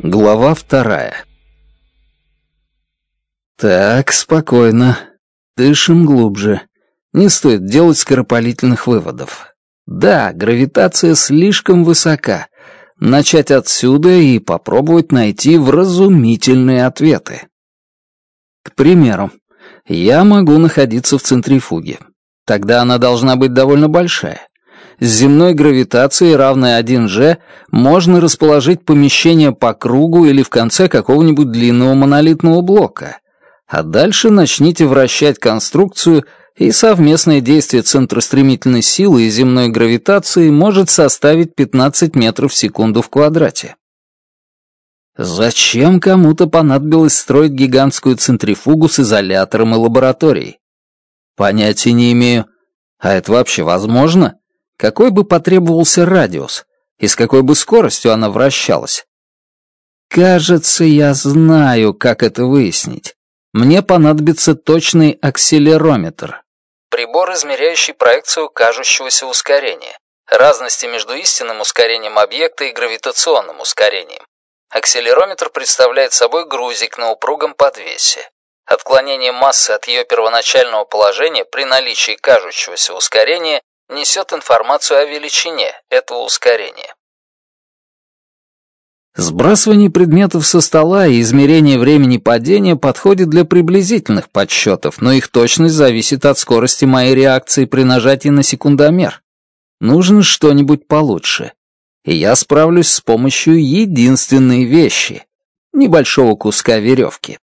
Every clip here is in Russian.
Глава 2. Так, спокойно. Дышим глубже. Не стоит делать скоропалительных выводов. Да, гравитация слишком высока. Начать отсюда и попробовать найти вразумительные ответы. К примеру, я могу находиться в центрифуге. Тогда она должна быть довольно большая. С земной гравитацией, равной 1G, можно расположить помещение по кругу или в конце какого-нибудь длинного монолитного блока. А дальше начните вращать конструкцию, и совместное действие центростремительной силы и земной гравитации может составить 15 метров в секунду в квадрате. Зачем кому-то понадобилось строить гигантскую центрифугу с изолятором и лабораторией? Понятия не имею. А это вообще возможно? Какой бы потребовался радиус? И с какой бы скоростью она вращалась? Кажется, я знаю, как это выяснить. Мне понадобится точный акселерометр. Прибор, измеряющий проекцию кажущегося ускорения. Разности между истинным ускорением объекта и гравитационным ускорением. Акселерометр представляет собой грузик на упругом подвесе. Отклонение массы от ее первоначального положения при наличии кажущегося ускорения несет информацию о величине этого ускорения. Сбрасывание предметов со стола и измерение времени падения подходит для приблизительных подсчетов, но их точность зависит от скорости моей реакции при нажатии на секундомер. Нужно что-нибудь получше. И я справлюсь с помощью единственной вещи — небольшого куска веревки.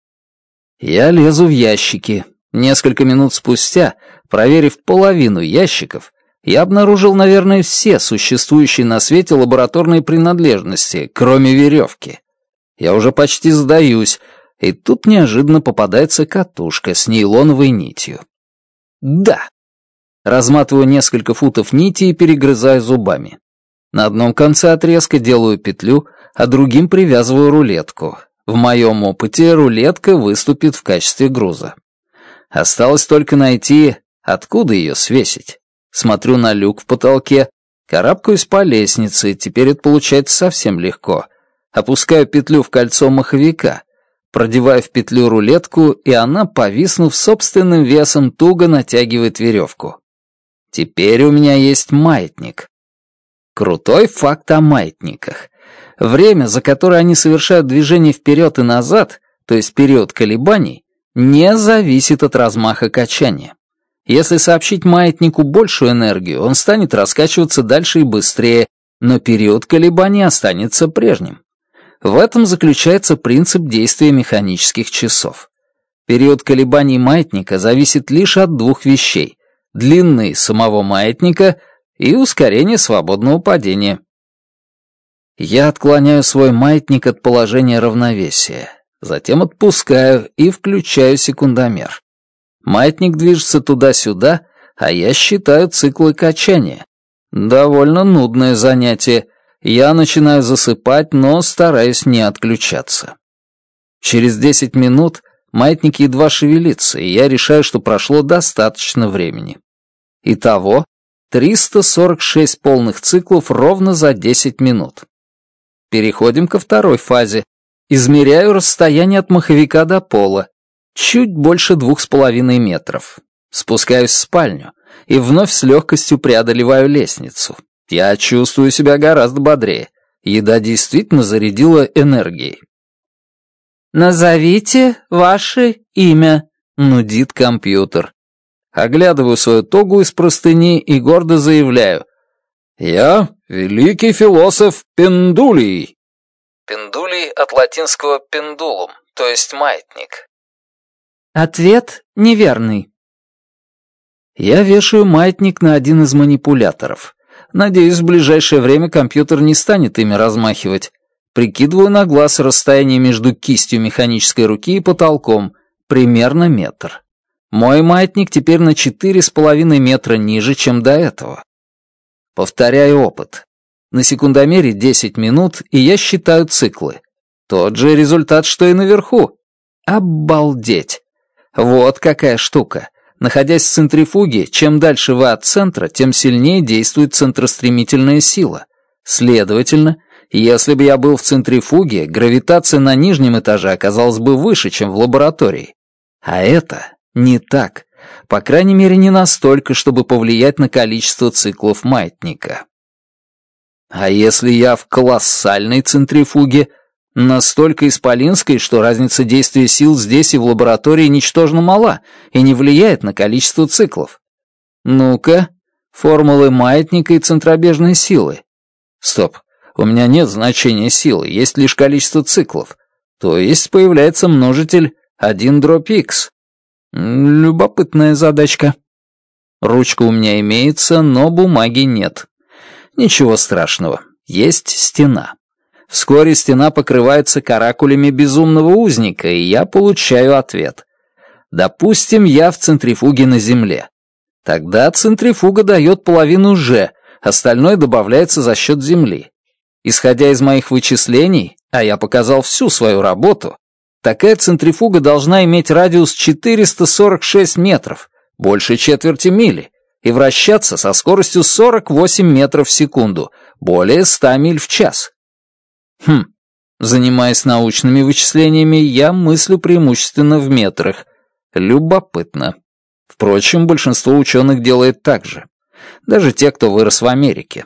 Я лезу в ящики. Несколько минут спустя, проверив половину ящиков, я обнаружил, наверное, все существующие на свете лабораторные принадлежности, кроме веревки. Я уже почти сдаюсь, и тут неожиданно попадается катушка с нейлоновой нитью. Да. Разматываю несколько футов нити и перегрызаю зубами. На одном конце отрезка делаю петлю, а другим привязываю рулетку. В моем опыте рулетка выступит в качестве груза. Осталось только найти, откуда ее свесить. Смотрю на люк в потолке, карабкаюсь по лестнице, теперь это получается совсем легко. Опускаю петлю в кольцо маховика, продеваю в петлю рулетку, и она, повиснув собственным весом, туго натягивает веревку. Теперь у меня есть маятник. Крутой факт о маятниках. Время, за которое они совершают движение вперед и назад, то есть период колебаний, не зависит от размаха качания. Если сообщить маятнику большую энергию, он станет раскачиваться дальше и быстрее, но период колебаний останется прежним. В этом заключается принцип действия механических часов. Период колебаний маятника зависит лишь от двух вещей — длины самого маятника и ускорения свободного падения. Я отклоняю свой маятник от положения равновесия, затем отпускаю и включаю секундомер. Маятник движется туда-сюда, а я считаю циклы качания. Довольно нудное занятие. Я начинаю засыпать, но стараюсь не отключаться. Через 10 минут маятник едва шевелится, и я решаю, что прошло достаточно времени. Итого 346 полных циклов ровно за 10 минут. Переходим ко второй фазе. Измеряю расстояние от маховика до пола. Чуть больше 2,5 метров. Спускаюсь в спальню и вновь с легкостью преодолеваю лестницу. Я чувствую себя гораздо бодрее. Еда действительно зарядила энергией. «Назовите ваше имя», — нудит компьютер. Оглядываю свою тогу из простыни и гордо заявляю. «Я великий философ Пендулий». Пендулий от латинского «pendulum», то есть маятник. Ответ неверный. Я вешаю маятник на один из манипуляторов. Надеюсь, в ближайшее время компьютер не станет ими размахивать. Прикидываю на глаз расстояние между кистью механической руки и потолком, примерно метр. Мой маятник теперь на 4,5 метра ниже, чем до этого. Повторяю опыт. На секундомере 10 минут, и я считаю циклы. Тот же результат, что и наверху. Обалдеть! Вот какая штука. Находясь в центрифуге, чем дальше вы от центра, тем сильнее действует центростремительная сила. Следовательно, Если бы я был в центрифуге, гравитация на нижнем этаже оказалась бы выше, чем в лаборатории. А это не так. По крайней мере, не настолько, чтобы повлиять на количество циклов маятника. А если я в колоссальной центрифуге, настолько исполинской, что разница действия сил здесь и в лаборатории ничтожно мала и не влияет на количество циклов? Ну-ка, формулы маятника и центробежной силы. Стоп, у меня нет значения силы, есть лишь количество циклов. То есть появляется множитель 1/x. Любопытная задачка. Ручка у меня имеется, но бумаги нет. Ничего страшного, есть стена. Вскоре стена покрывается каракулями безумного узника, и я получаю ответ. Допустим, я в центрифуге на Земле. Тогда центрифуга дает половину G, остальное добавляется за счет Земли. Исходя из моих вычислений, а я показал всю свою работу, такая центрифуга должна иметь радиус 446 метров, больше четверти мили, и вращаться со скоростью 48 метров в секунду, более 100 миль в час. Занимаясь научными вычислениями, я мыслю преимущественно в метрах. Любопытно. Впрочем, большинство ученых делает так же. Даже те, кто вырос в Америке.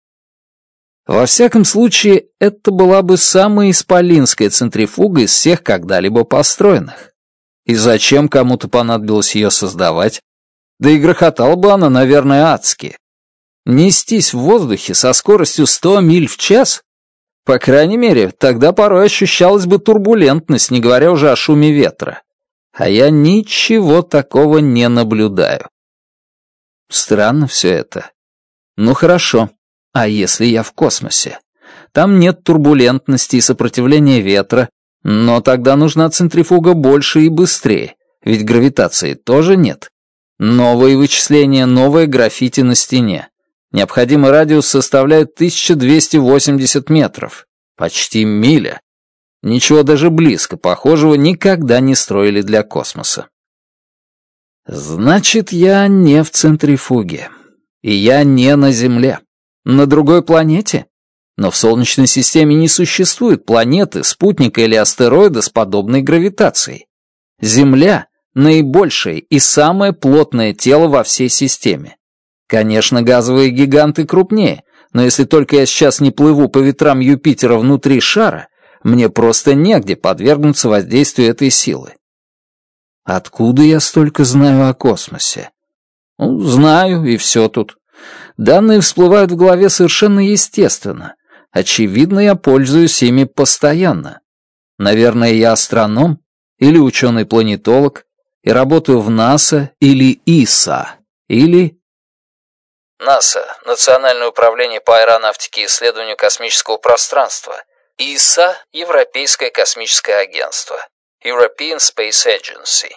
Во всяком случае, это была бы самая исполинская центрифуга из всех когда-либо построенных. И зачем кому-то понадобилось ее создавать? Да и грохотала бы она, наверное, адски. Нестись в воздухе со скоростью 100 миль в час? По крайней мере, тогда порой ощущалась бы турбулентность, не говоря уже о шуме ветра. А я ничего такого не наблюдаю. Странно все это. Ну хорошо, а если я в космосе? Там нет турбулентности и сопротивления ветра, но тогда нужна центрифуга больше и быстрее, ведь гравитации тоже нет. Новые вычисления, новое граффити на стене. Необходимый радиус составляет 1280 метров. Почти миля. Ничего даже близко похожего никогда не строили для космоса. Значит, я не в центрифуге. И я не на Земле. На другой планете? Но в Солнечной системе не существует планеты, спутника или астероида с подобной гравитацией. Земля — наибольшее и самое плотное тело во всей системе. Конечно, газовые гиганты крупнее, но если только я сейчас не плыву по ветрам Юпитера внутри шара, мне просто негде подвергнуться воздействию этой силы. Откуда я столько знаю о космосе? Ну, знаю, и все тут. Данные всплывают в голове совершенно естественно. Очевидно, я пользуюсь ими постоянно. Наверное, я астроном или ученый-планетолог и работаю в НАСА или ИСА, или... НАСА — Национальное управление по аэронавтике и исследованию космического пространства. ИСА — Европейское космическое агентство. European Space Agency.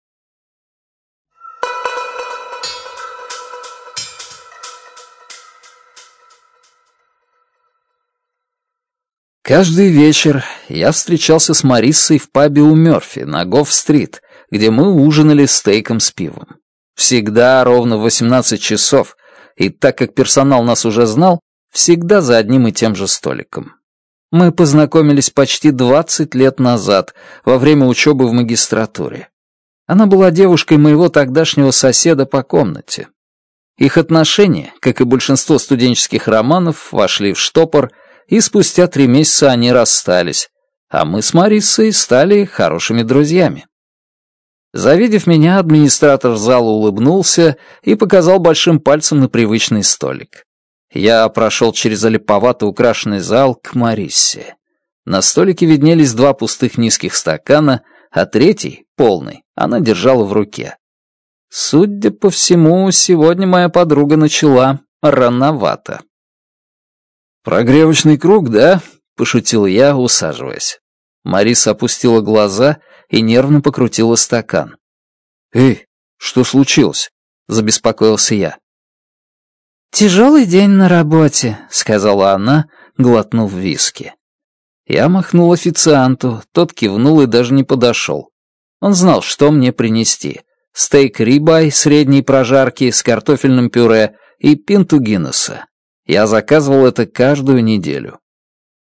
Каждый вечер я встречался с Мариссой в пабе у Мёрфи на Гофф-стрит, где мы ужинали стейком с пивом. Всегда ровно в 18 часов, и так как персонал нас уже знал, всегда за одним и тем же столиком. Мы познакомились почти 20 лет назад, во время учебы в магистратуре. Она была девушкой моего тогдашнего соседа по комнате. Их отношения, как и большинство студенческих романов, вошли в штопор, и спустя 3 месяца они расстались, а мы с Мариссой стали хорошими друзьями. Завидев меня, администратор зала улыбнулся и показал большим пальцем на привычный столик. Я прошел через олиповато украшенный зал к Мариссе. На столике виднелись 2 пустых низких стакана, а третий, полный, она держала в руке. Судя по всему, сегодня моя подруга начала рановато. «Прогревочный круг, да?» — пошутил я, усаживаясь. Мариса опустила глаза и нервно покрутила стакан. «Эй, что случилось?» — забеспокоился я. «Тяжелый день на работе», — сказала она, глотнув виски. Я махнул официанту, тот кивнул и даже не подошел. Он знал, что мне принести. Стейк рибай средней прожарки с картофельным пюре и пинту Гиннесса. Я заказывал это каждую неделю.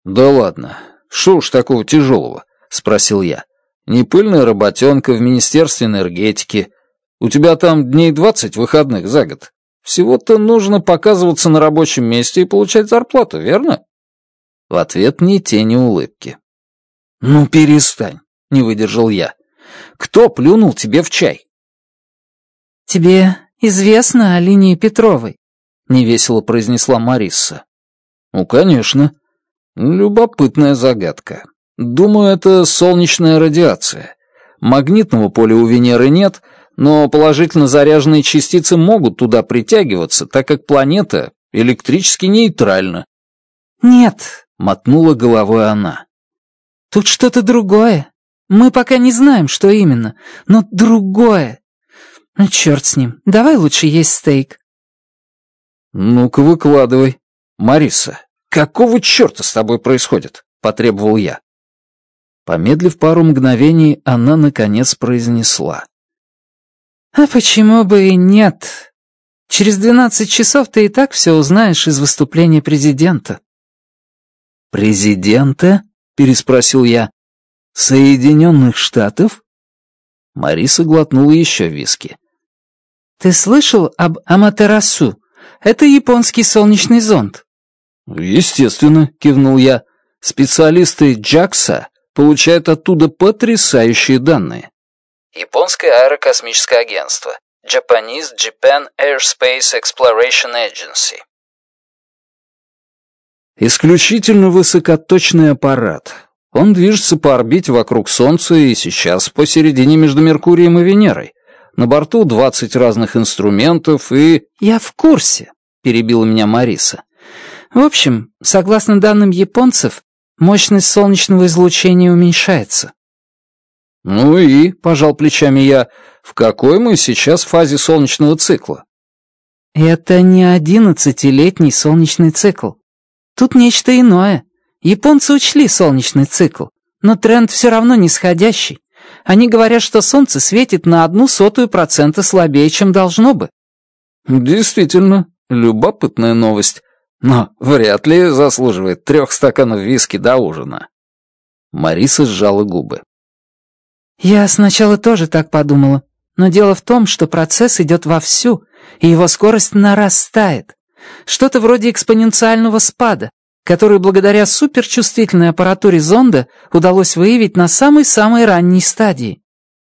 «Да ладно, шо уж такого тяжелого?» — спросил я. «Не пыльная работенка в Министерстве энергетики. У тебя там дней 20 выходных за год. Всего-то нужно показываться на рабочем месте и получать зарплату, верно?» В ответ ни тени улыбки. «Ну перестань», — не выдержал я. «Кто плюнул тебе в чай?» «Тебе известно о линии Петровой?» — невесело произнесла Марисса. «Ну, конечно. Любопытная загадка. Думаю, это солнечная радиация. Магнитного поля у Венеры нет, но положительно заряженные частицы могут туда притягиваться, так как планета электрически нейтральна». «Нет», — мотнула головой она. «тут что-то другое. Мы пока не знаем, что именно, но другое. Ну, черт с ним, давай лучше есть стейк». «Ну-ка, выкладывай. Марисса, какого черта с тобой происходит?» — потребовал я. Помедлив пару мгновений, она, наконец, произнесла. «А почему бы и нет? Через 12 часов ты и так все узнаешь из выступления президента». «Президента?» — переспросил я. «Соединенных Штатов?» Мариса глотнула еще виски. «Ты слышал об Аматерасу? Это японский солнечный зонд». «Естественно», — кивнул я. «Специалисты JAXA получают оттуда потрясающие данные». Японское аэрокосмическое агентство. Japan Airspace Exploration Agency. Исключительно высокоточный аппарат. Он движется по орбите вокруг Солнца и сейчас посередине между Меркурием и Венерой. На борту 20 разных инструментов и... «Я в курсе», — перебила меня Мариса. «В общем, согласно данным японцев, мощность солнечного излучения уменьшается». «Ну и», — пожал плечами я, — «в какой мы сейчас фазе солнечного цикла?» «Это не 11-летний солнечный цикл. Тут нечто иное. Японцы учли солнечный цикл, но тренд все равно нисходящий. Они говорят, что Солнце светит на 0,01% слабее, чем должно бы». «Действительно, любопытная новость, но вряд ли заслуживает 3 стаканов виски до ужина». Мариса сжала губы. «Я сначала тоже так подумала, но дело в том, что процесс идет вовсю, и его скорость нарастает. Что-то вроде экспоненциального спада, который благодаря суперчувствительной аппаратуре зонда удалось выявить на самой-самой ранней стадии».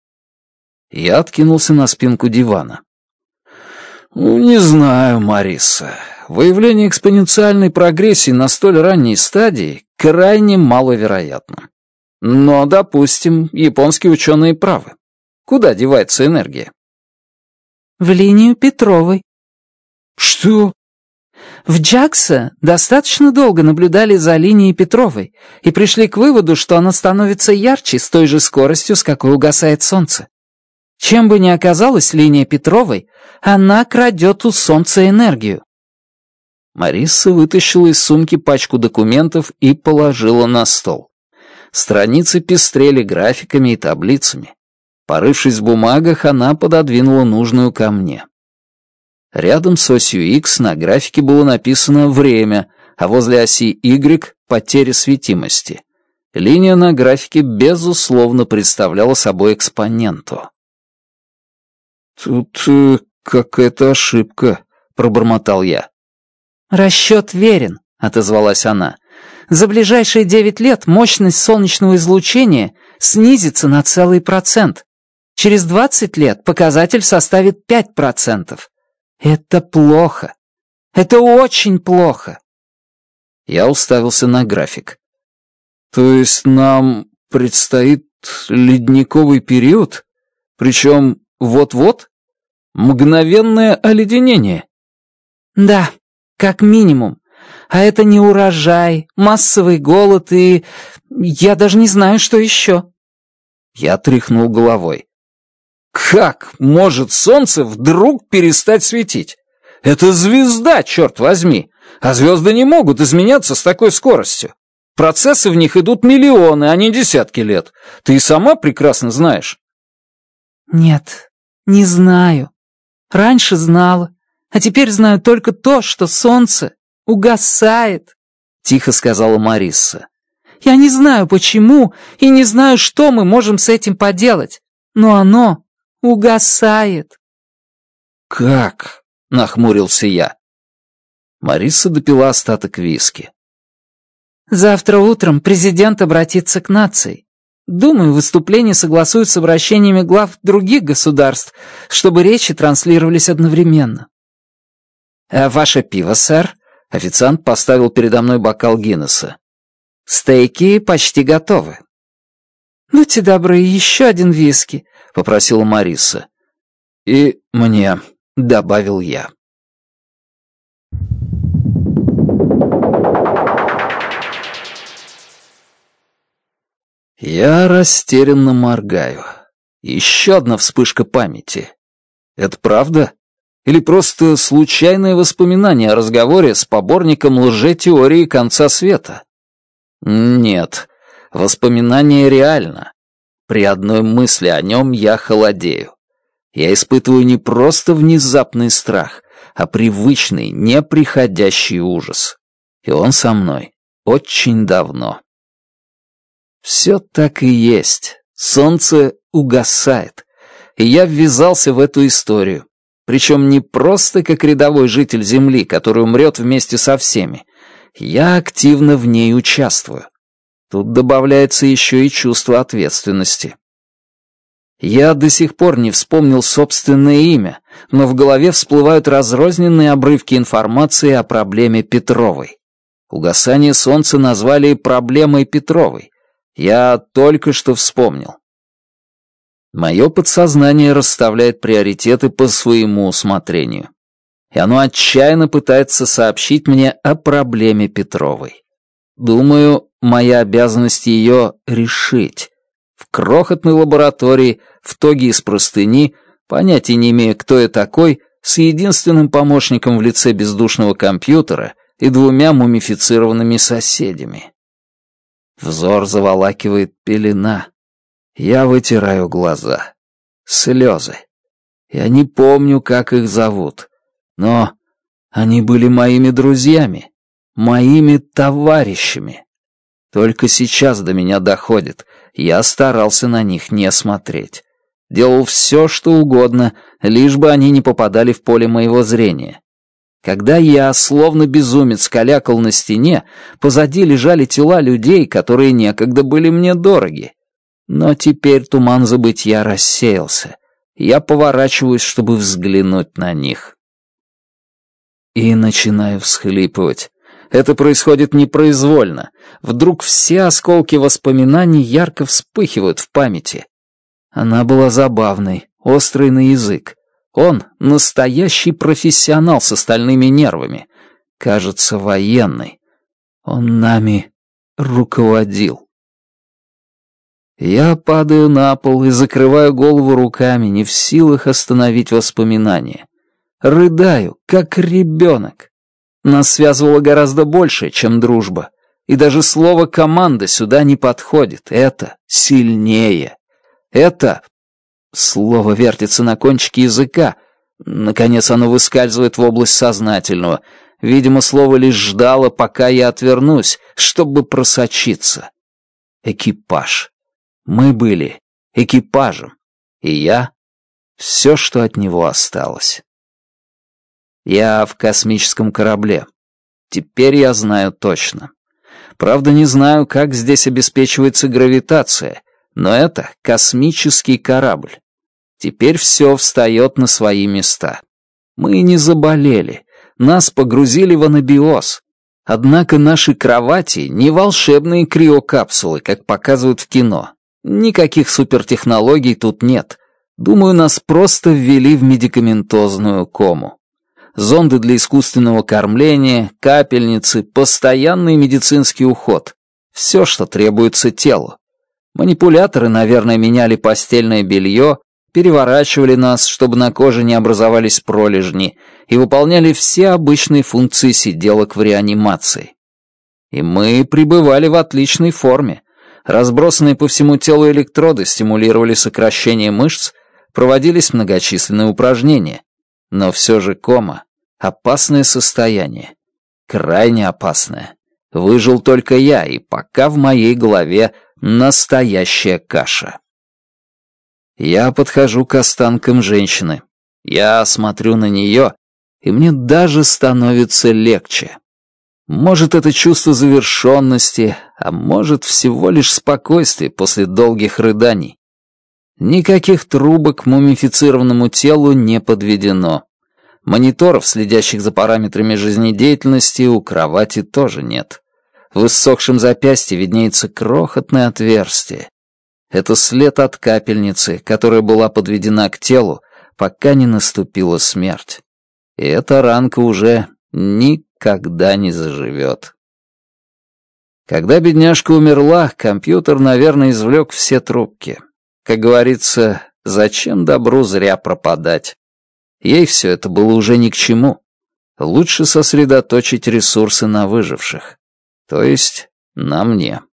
Я откинулся на спинку дивана. «Ну, не знаю, Мариса. Выявление экспоненциальной прогрессии на столь ранней стадии крайне маловероятно. Но, допустим, японские ученые правы. Куда девается энергия?» «В линию Петровой». «Что?» В JAXA достаточно долго наблюдали за линией Петровой и пришли к выводу, что она становится ярче с той же скоростью, с какой угасает Солнце. Чем бы ни оказалась линия Петровой, она крадет у Солнца энергию». Мариса вытащила из сумки пачку документов и положила на стол. Страницы пестрели графиками и таблицами. Порывшись в бумагах, она пододвинула нужную ко мне. Рядом с осью X на графике было написано «время», а возле оси Y — «потеря светимости». Линия на графике, безусловно, представляла собой экспоненту. «Тут какая-то ошибка», — пробормотал я. «Расчет верен», — отозвалась она. «За ближайшие 9 лет мощность солнечного излучения снизится на целый процент. Через 20 лет показатель составит 5%. Это плохо. Это очень плохо». Я уставился на график. «То есть нам предстоит ледниковый период? Причем вот-вот? Мгновенное оледенение?» «Да, как минимум. А это не урожай, массовый голод и... я даже не знаю, что еще». Я тряхнул головой. «Как может солнце вдруг перестать светить? Это звезда, черт возьми! А звезды не могут изменяться с такой скоростью. Процессы в них идут миллионы, а не десятки лет. Ты и сама прекрасно знаешь». «Нет, не знаю. Раньше знала, а теперь знаю только то, что солнце угасает», — тихо сказала Марисса. Я не знаю, почему, и не знаю, что мы можем с этим поделать, но оно угасает». «Как?» — нахмурился я. Мариса допила остаток виски. «Завтра утром президент обратится к нации. Думаю, выступление согласуют с обращениями глав других государств, чтобы речи транслировались одновременно». «А ваше пиво, сэр?» Официант поставил передо мной бокал Гиннесса. «Стейки почти готовы». «Будьте добры, еще один виски», — попросила Мариса. «И мне», — добавил я. Я растерянно моргаю. Еще одна вспышка памяти. Это правда? Или просто случайное воспоминание о разговоре с поборником лжетеории конца света? Нет, воспоминание реально. При одной мысли о нем я холодею. Я испытываю не просто внезапный страх, а привычный, неприходящий ужас. И он со мной очень давно. Все так и есть. Солнце угасает. И я ввязался в эту историю. Причем не просто как рядовой житель Земли, который умрет вместе со всеми. Я активно в ней участвую. Тут добавляется еще и чувство ответственности. Я до сих пор не вспомнил собственное имя, но в голове всплывают разрозненные обрывки информации о проблеме Петровой. Угасание солнца назвали проблемой Петровой. Я только что вспомнил. Мое подсознание расставляет приоритеты по своему усмотрению. И оно отчаянно пытается сообщить мне о проблеме Петровой. Думаю, моя обязанность ее решить. В крохотной лаборатории, в тоге из простыни, понятия не имея, кто я такой, с единственным помощником в лице бездушного компьютера и 2 мумифицированными соседями. Взор заволакивает пелена. Я вытираю глаза. Слезы. Я не помню, как их зовут. Но они были моими друзьями, моими товарищами. Только сейчас до меня доходит. Я старался на них не смотреть. Делал все, что угодно, лишь бы они не попадали в поле моего зрения. Когда я, словно безумец, калякал на стене, позади лежали тела людей, которые некогда были мне дороги. Но теперь туман забытья рассеялся. Я поворачиваюсь, чтобы взглянуть на них. И начинаю всхлипывать. Это происходит непроизвольно. Вдруг все осколки воспоминаний ярко вспыхивают в памяти. Она была забавной, острой на язык. Он — настоящий профессионал с стальными нервами. Кажется, военный. Он нами руководил. Я падаю на пол и закрываю голову руками, не в силах остановить воспоминания. Рыдаю, как ребенок. Нас связывало гораздо больше, чем дружба. И даже слово «команда» сюда не подходит. Это сильнее. Это... Слово вертится на кончике языка. Наконец оно выскальзывает в область сознательного. Видимо, слово лишь ждало, пока я отвернусь, чтобы просочиться. Экипаж. Мы были экипажем. И я — все, что от него осталось. Я в космическом корабле. Теперь я знаю точно. Правда, не знаю, как здесь обеспечивается гравитация, но это космический корабль. Теперь все встает на свои места. Мы не заболели, нас погрузили в анабиоз. Однако наши кровати не волшебные криокапсулы, как показывают в кино. Никаких супертехнологий тут нет. Думаю, нас просто ввели в медикаментозную кому. Зонды для искусственного кормления, капельницы, постоянный медицинский уход. Все, что требуется телу. Манипуляторы, наверное, меняли постельное белье, переворачивали нас, чтобы на коже не образовались пролежни, и выполняли все обычные функции сиделок в реанимации. И мы пребывали в отличной форме. Разбросанные по всему телу электроды стимулировали сокращение мышц, проводились многочисленные упражнения. Но все же кома — опасное состояние. Крайне опасное. Выжил только я, и пока в моей голове настоящая каша. Я подхожу к останкам женщины. Я смотрю на нее, и мне даже становится легче. Может, это чувство завершенности, а может, всего лишь спокойствие после долгих рыданий. Никаких трубок к мумифицированному телу не подведено. Мониторов, следящих за параметрами жизнедеятельности, у кровати тоже нет. В иссохшем запястье виднеется крохотное отверстие. Это след от капельницы, которая была подведена к телу, пока не наступила смерть. И эта ранка уже никогда не заживет. Когда бедняжка умерла, компьютер, наверное, извлек все трубки. Как говорится, зачем добру зря пропадать? Ей все это было уже ни к чему. Лучше сосредоточить ресурсы на выживших. То есть на мне.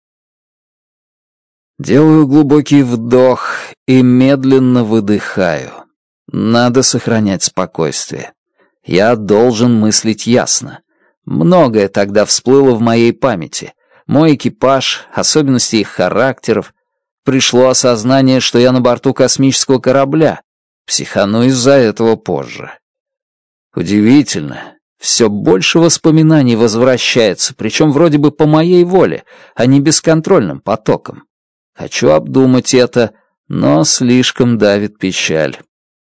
Делаю глубокий вдох и медленно выдыхаю. Надо сохранять спокойствие. Я должен мыслить ясно. Многое тогда всплыло в моей памяти. Мой экипаж, особенности их характеров. Пришло осознание, что я на борту космического корабля. Психану из-за этого позже. Удивительно. Все больше воспоминаний возвращается, причем вроде бы по моей воле, а не бесконтрольным потоком. Хочу обдумать это, но слишком давит печаль.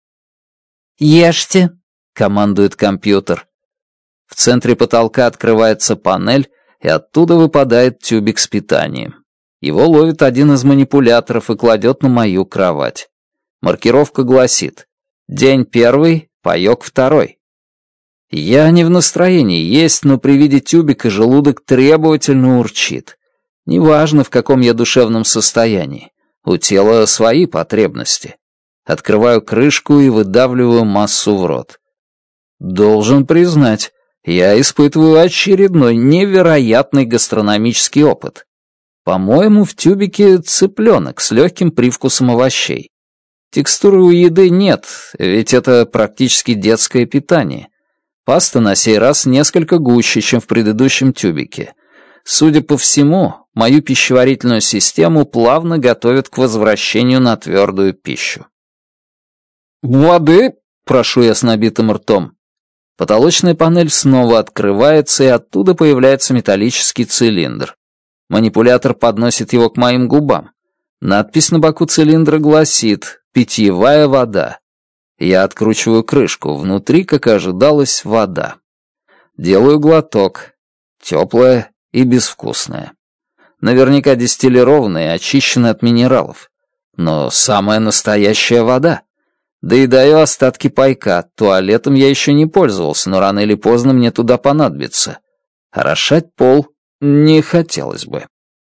«Ешьте», — командует компьютер. В центре потолка открывается панель, и оттуда выпадает тюбик с питанием. Его ловит один из манипуляторов и кладет на мою кровать. Маркировка гласит: «День первый, паёк второй». Я не в настроении есть, но при виде тюбика желудок требовательно урчит. Неважно, в каком я душевном состоянии. У тела свои потребности. Открываю крышку и выдавливаю массу в рот. Должен признать, я испытываю очередной невероятный гастрономический опыт. По-моему, в тюбике цыпленок с легким привкусом овощей. Текстуры у еды нет, ведь это практически детское питание. Паста на сей раз несколько гуще, чем в предыдущем тюбике. Судя по всему, мою пищеварительную систему плавно готовят к возвращению на твердую пищу. «Воды?» — прошу я с набитым ртом. Потолочная панель снова открывается, и оттуда появляется металлический цилиндр. Манипулятор подносит его к моим губам. Надпись на боку цилиндра гласит «Питьевая вода». Я откручиваю крышку, внутри, как и ожидалось, вода. Делаю глоток. Теплая и безвкусная. Наверняка дистиллированная и очищенная от минералов. Но самая настоящая вода. Доедаю остатки пайка. Туалетом я еще не пользовался, но рано или поздно мне туда понадобится. Орошать пол не хотелось бы.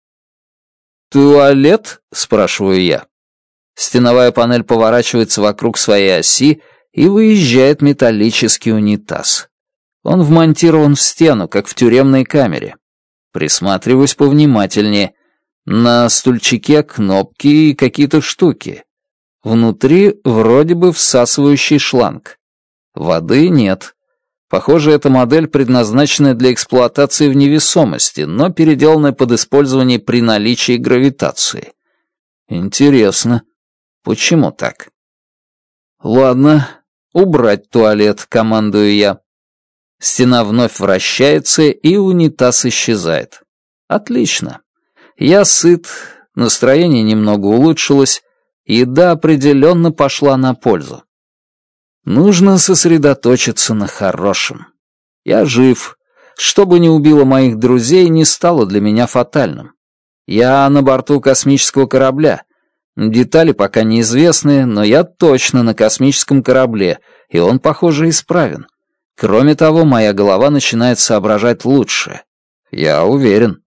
«Туалет?» — спрашиваю я. Стеновая панель поворачивается вокруг своей оси, и выезжает металлический унитаз. Он вмонтирован в стену, как в тюремной камере. Присматриваюсь повнимательнее. На стульчике кнопки и какие-то штуки. Внутри вроде бы всасывающий шланг. Воды нет. Похоже, эта модель предназначена для эксплуатации в невесомости, но переделанная под использование при наличии гравитации. Интересно, почему так? Ладно, убрать туалет, командую я. Стена вновь вращается, и унитаз исчезает. Отлично. Я сыт, настроение немного улучшилось, еда определенно пошла на пользу. Нужно сосредоточиться на хорошем. Я жив. Что бы ни убило моих друзей, не стало для меня фатальным. Я на борту космического корабля. Детали пока неизвестны, но я точно на космическом корабле, и он, похоже, исправен. Кроме того, моя голова начинает соображать лучше. Я уверен.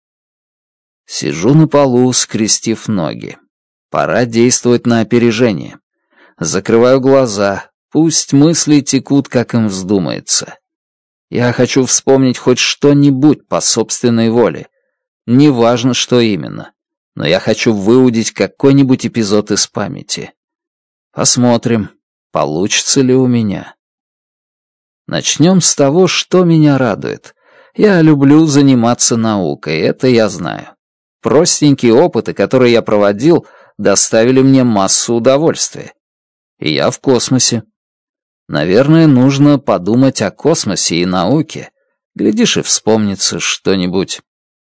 Сижу на полу, скрестив ноги. Пора действовать на опережение. Закрываю глаза. Пусть мысли текут, как им вздумается. Я хочу вспомнить хоть что-нибудь по собственной воле. Неважно, что именно. Но я хочу выудить какой-нибудь эпизод из памяти. Посмотрим, получится ли у меня. Начнем с того, что меня радует. Я люблю заниматься наукой, это я знаю. Простенькие опыты, которые я проводил, доставили мне массу удовольствия. И я в космосе. Наверное, нужно подумать о космосе и науке. Глядишь, и вспомнится что-нибудь.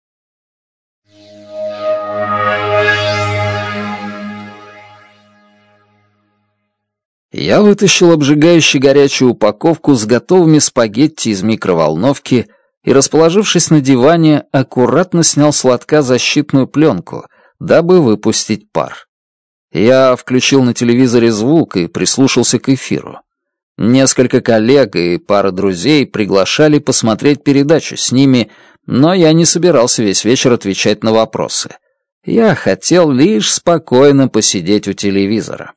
Я вытащил обжигающую горячую упаковку с готовыми спагетти из микроволновки и, расположившись на диване, аккуратно снял с лотка защитную пленку, дабы выпустить пар. Я включил на телевизоре звук и прислушался к эфиру. Несколько коллег и пара друзей приглашали посмотреть передачу с ними, но я не собирался весь вечер отвечать на вопросы. Я хотел лишь спокойно посидеть у телевизора.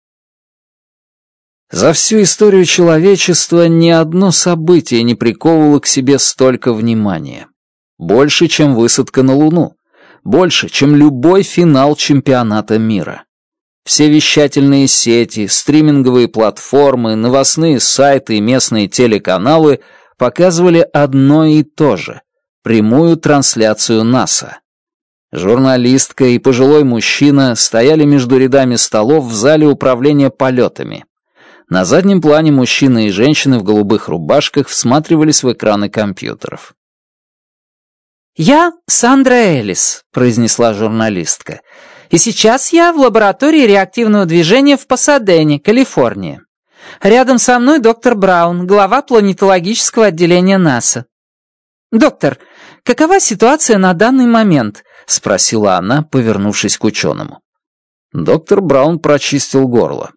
За всю историю человечества ни одно событие не приковывало к себе столько внимания. Больше, чем высадка на Луну. Больше, чем любой финал чемпионата мира. Все вещательные сети, стриминговые платформы, новостные сайты и местные телеканалы показывали одно и то же — прямую трансляцию НАСА. Журналистка и пожилой мужчина стояли между рядами столов в зале управления полетами. На заднем плане мужчины и женщины в голубых рубашках всматривались в экраны компьютеров. «Я Сандра Элис», — произнесла журналистка, «и сейчас я в лаборатории реактивного движения в Пасадене, Калифорния. Рядом со мной доктор Браун, глава планетологического отделения НАСА». «Доктор, какова ситуация на данный момент?» — спросила она, повернувшись к ученому. Доктор Браун прочистил горло.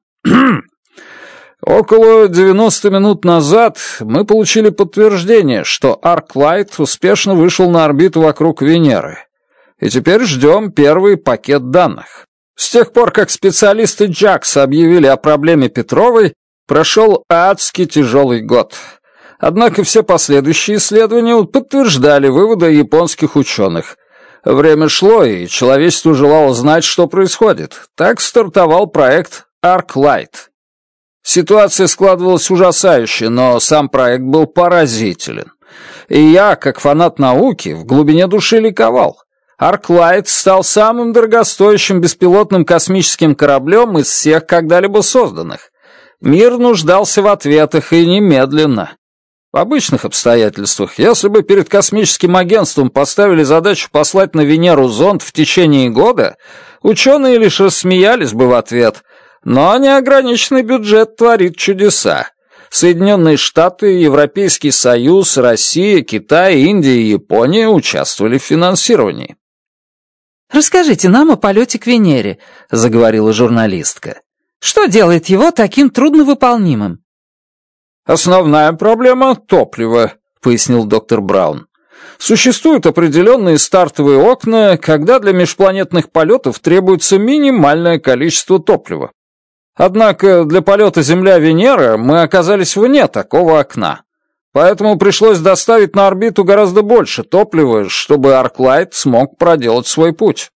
Около 90 минут назад мы получили подтверждение, что ArcLight успешно вышел на орбиту вокруг Венеры. И теперь ждем первый пакет данных. С тех пор, как специалисты JAXA объявили о проблеме Петровой, прошел адски тяжелый год. Однако все последующие исследования подтверждали выводы японских ученых. Время шло, и человечество желало знать, что происходит. Так стартовал проект ArcLight. Ситуация складывалась ужасающе, но сам проект был поразителен. И я, как фанат науки, в глубине души ликовал. ArcLight стал самым дорогостоящим беспилотным космическим кораблем из всех когда-либо созданных. Мир нуждался в ответах и немедленно. В обычных обстоятельствах, если бы перед космическим агентством поставили задачу послать на Венеру зонд в течение года, ученые лишь рассмеялись бы в ответ. Но неограниченный бюджет творит чудеса. Соединенные Штаты, Европейский Союз, Россия, Китай, Индия и Япония участвовали в финансировании. «Расскажите нам о полете к Венере», — заговорила журналистка. «Что делает его таким трудновыполнимым?» «Основная проблема — топливо», — пояснил доктор Браун. «Существуют определенные стартовые окна, когда для межпланетных полетов требуется минимальное количество топлива. Однако для полета Земля-Венера мы оказались вне такого окна. Поэтому пришлось доставить на орбиту гораздо больше топлива, чтобы ArcLight смог проделать свой путь».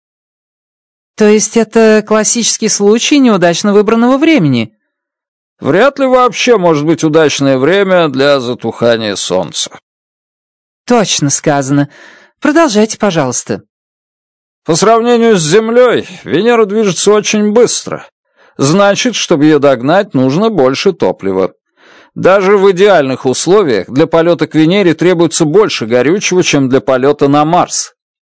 «То есть это классический случай неудачно выбранного времени?» «Вряд ли вообще может быть удачное время для затухания Солнца». «Точно сказано. Продолжайте, пожалуйста». «По сравнению с Землей, Венера движется очень быстро. Значит, чтобы ее догнать, нужно больше топлива. Даже в идеальных условиях для полета к Венере требуется больше горючего, чем для полета на Марс».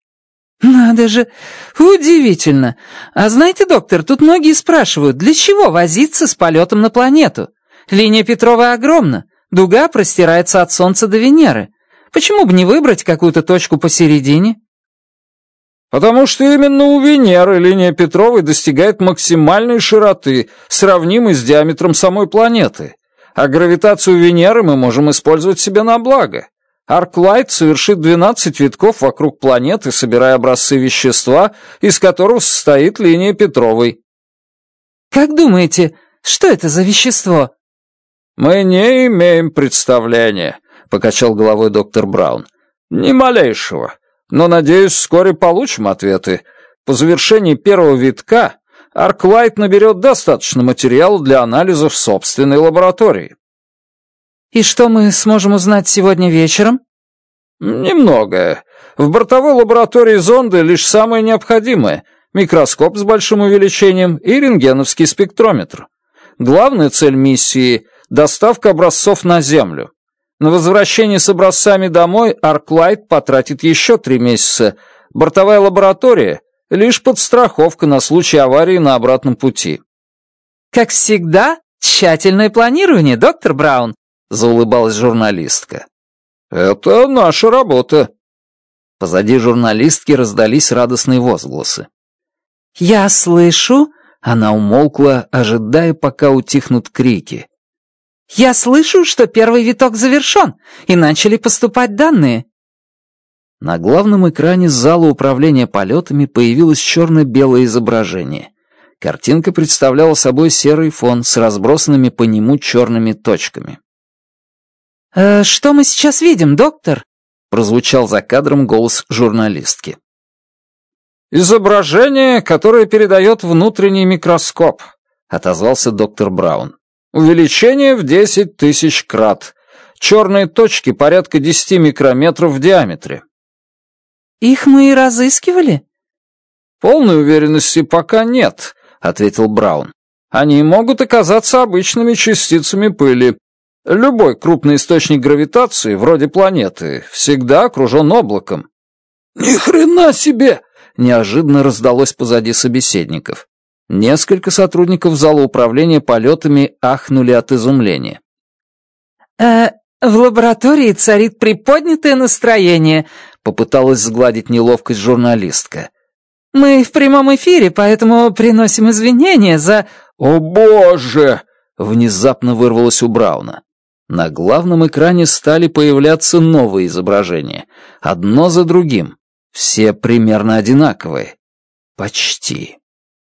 «Надо же! Удивительно! А знаете, доктор, тут многие спрашивают, для чего возиться с полетом на планету? Линия Петрова огромна, дуга простирается от Солнца до Венеры. Почему бы не выбрать какую-то точку посередине?» «Потому что именно у Венеры линия Петровой достигает максимальной широты, сравнимой с диаметром самой планеты. А гравитацию Венеры мы можем использовать себе на благо. ArcLight совершит 12 витков вокруг планеты, собирая образцы вещества, из которого состоит линия Петровой». «Как думаете, что это за вещество?» «Мы не имеем представления», — покачал головой доктор Браун. «Ни малейшего. Но, надеюсь, вскоре получим ответы. По завершении первого витка ArcLight наберет достаточно материала для анализа в собственной лаборатории». «И что мы сможем узнать сегодня вечером?» Немного. В бортовой лаборатории зонды лишь самое необходимое — микроскоп с большим увеличением и рентгеновский спектрометр. Главная цель миссии — доставка образцов на Землю. На возвращение с образцами домой Арклайт потратит еще 3 месяца. Бортовая лаборатория — лишь подстраховка на случай аварии на обратном пути. «Как всегда, тщательное планирование, доктор Браун», — заулыбалась журналистка. «Это наша работа». Позади журналистки раздались радостные возгласы. «Я слышу...» — она умолкла, ожидая, пока утихнут крики. «Я слышу, что первый виток завершен, и начали поступать данные». На главном экране зала управления полетами появилось черно-белое изображение. Картинка представляла собой серый фон с разбросанными по нему черными точками. «Что мы сейчас видим, доктор?» — прозвучал за кадром голос журналистки. «Изображение, которое передает внутренний микроскоп», — отозвался доктор Браун. «Увеличение в 10 тысяч крат. Черные точки порядка 10 микрометров в диаметре». «Их мы и разыскивали?» «Полной уверенности пока нет», — ответил Браун. «Они могут оказаться обычными частицами пыли. Любой крупный источник гравитации, вроде планеты, всегда окружен облаком». «Ни хрена себе!» — неожиданно раздалось позади собеседников. Несколько сотрудников зала управления полетами ахнули от изумления. В лаборатории царит приподнятое настроение», — попыталась сгладить неловкость журналистка. «Мы в прямом эфире, поэтому приносим извинения за...» «О, боже!» — внезапно вырвалось у Брауна. На главном экране стали появляться новые изображения, одно за другим, все примерно одинаковые. Почти.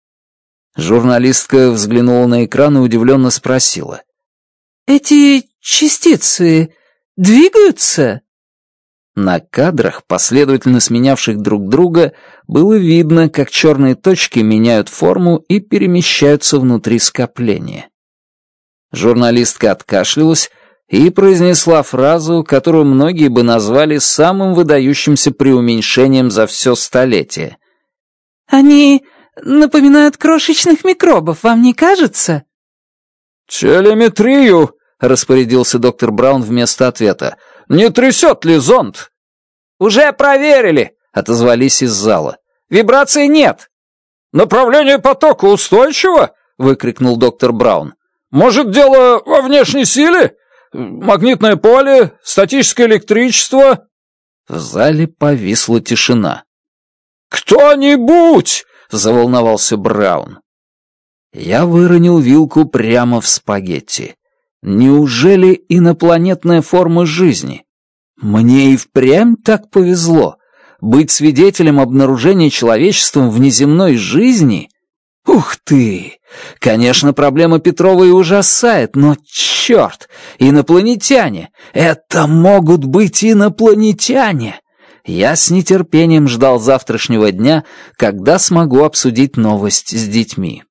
Журналистка взглянула на экран и удивленно спросила. «Эти частицы двигаются?» На кадрах, последовательно сменявших друг друга, было видно, как черные точки меняют форму и перемещаются внутри скопления. Журналистка откашлялась и произнесла фразу, которую многие бы назвали самым выдающимся преуменьшением за все столетие. «Они напоминают крошечных микробов, вам не кажется?» «Телеметрию!» — распорядился доктор Браун вместо ответа. «Не трясет ли зонд?» «Уже проверили!» — отозвались из зала. «Вибрации нет!» «Направление потока устойчиво?» — выкрикнул доктор Браун. «Может, дело во внешней силе? Магнитное поле? Статическое электричество?» В зале повисла тишина. «Кто-нибудь!» — заволновался Браун. Я выронил вилку прямо в спагетти. Неужели инопланетная форма жизни? Мне и впрямь так повезло. Быть свидетелем обнаружения человечеством внеземной жизни? Ух ты! Конечно, проблема Петрова и ужасает, но черт! Инопланетяне! Это могут быть инопланетяне! Я с нетерпением ждал завтрашнего дня, когда смогу обсудить новость с детьми.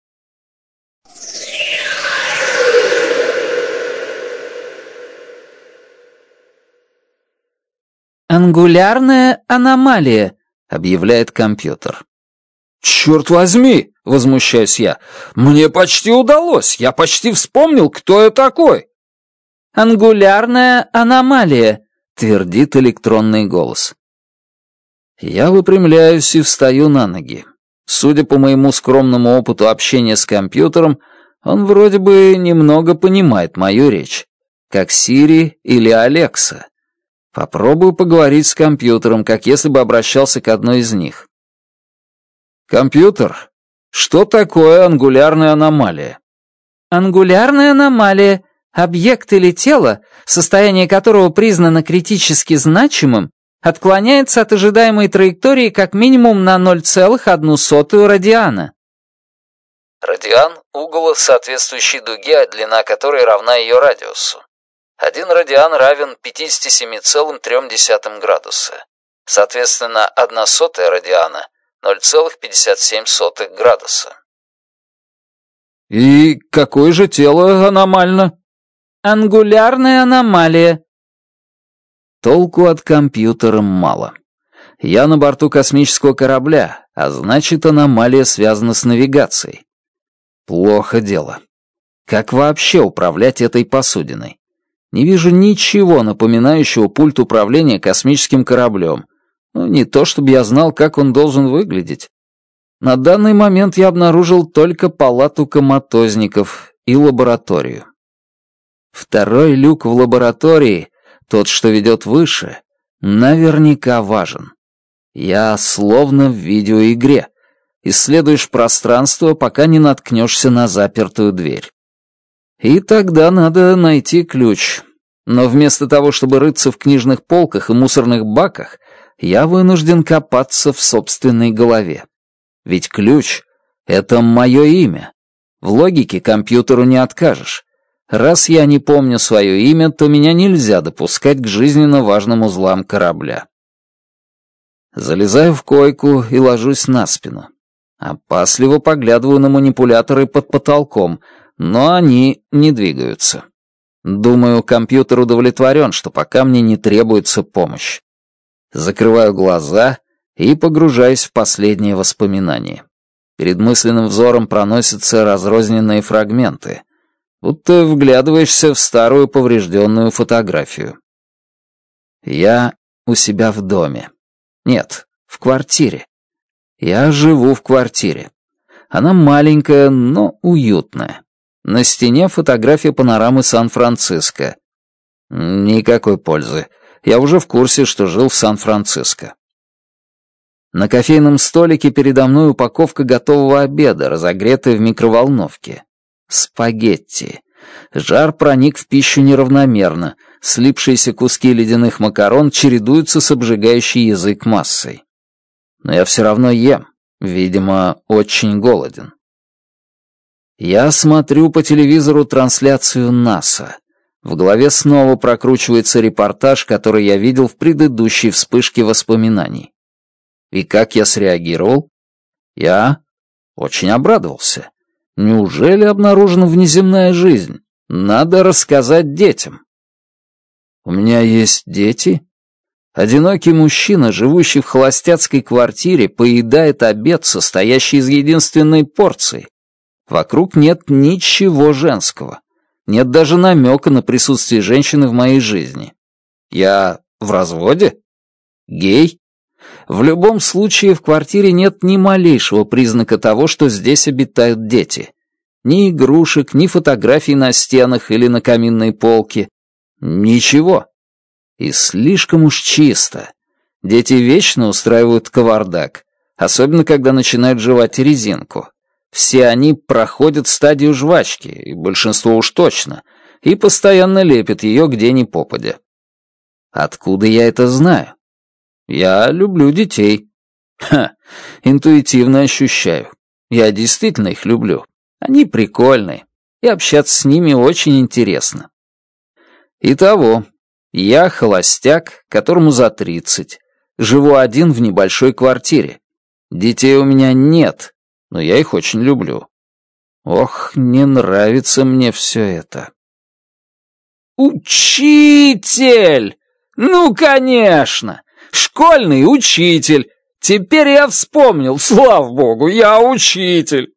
«Ангулярная аномалия», — объявляет компьютер. «Черт возьми!» — возмущаюсь я. «Мне почти удалось! Я почти вспомнил, кто я такой!» «Ангулярная аномалия», — твердит электронный голос. Я выпрямляюсь и встаю на ноги. Судя по моему скромному опыту общения с компьютером, он вроде бы немного понимает мою речь. Как Сири или Алекса. Попробую поговорить с компьютером, как если бы обращался к одной из них. Компьютер, что такое ангулярная аномалия? «Ангулярная аномалия — объект или тело, состояние которого признано критически значимым, отклоняется от ожидаемой траектории как минимум на 0,01 радиана». Радиан — угол соответствующей дуге, длина которой равна ее радиусу. 1 радиан равен 57,3 градуса. Соответственно, 1/100 радиана — 0,57 градуса. «И какое же тело аномально?» «Ангулярная аномалия». Толку от компьютера мало. Я на борту космического корабля, а значит, аномалия связана с навигацией. Плохо дело. Как вообще управлять этой посудиной? Не вижу ничего напоминающего пульт управления космическим кораблем. Ну, не то чтобы я знал, как он должен выглядеть. На данный момент я обнаружил только палату коматозников и лабораторию. Второй люк в лаборатории, тот, что ведет выше, наверняка важен. Я словно в видеоигре. Исследуешь пространство, пока не наткнешься на запертую дверь. И тогда надо найти ключ. Но вместо того, чтобы рыться в книжных полках и мусорных баках, я вынужден копаться в собственной голове. Ведь ключ — это мое имя. В логике компьютеру не откажешь. Раз я не помню свое имя, то меня нельзя допускать к жизненно важным узлам корабля. Залезаю в койку и ложусь на спину. Опасливо поглядываю на манипуляторы под потолком, но они не двигаются. Думаю, компьютер удовлетворен, что пока мне не требуется помощь. Закрываю глаза и погружаюсь в последние воспоминания. Перед мысленным взором проносятся разрозненные фрагменты, будто вглядываешься в старую поврежденную фотографию. Я у себя в доме. Нет, в квартире. Я живу в квартире. Она маленькая, но уютная. На стене фотография панорамы Сан-Франциско. Никакой пользы. Я уже в курсе, что жил в Сан-Франциско. На кофейном столике передо мной упаковка готового обеда, разогретая в микроволновке. Спагетти. Жар проник в пищу неравномерно. Слипшиеся куски ледяных макарон чередуются с обжигающей язык массой. Но я все равно ем. Видимо, очень голоден. Я смотрю по телевизору трансляцию НАСА. В голове снова прокручивается репортаж, который я видел в предыдущей вспышке воспоминаний. И как я среагировал? Я очень обрадовался. Неужели обнаружена внеземная жизнь? Надо рассказать детям. У меня есть дети? Одинокий мужчина, живущий в холостяцкой квартире, поедает обед, состоящий из единственной порции. Вокруг нет ничего женского. Нет даже намека на присутствие женщины в моей жизни. Я в разводе? Гей? В любом случае, в квартире нет ни малейшего признака того, что здесь обитают дети. Ни игрушек, ни фотографий на стенах или на каминной полке. Ничего. И слишком уж чисто. Дети вечно устраивают кавардак, особенно когда начинают жевать резинку. Все они проходят стадию жвачки, и большинство уж точно, и постоянно лепят ее где ни попадя. Откуда я это знаю? Я люблю детей. Интуитивно ощущаю. Я действительно их люблю. Они прикольные, и общаться с ними очень интересно. Итого, я холостяк, которому за 30, живу один в небольшой квартире. Детей у меня нет, но я их очень люблю. Ох, не нравится мне все это. Учитель! Ну, конечно! Школьный учитель! Теперь я вспомнил, слава богу, я учитель!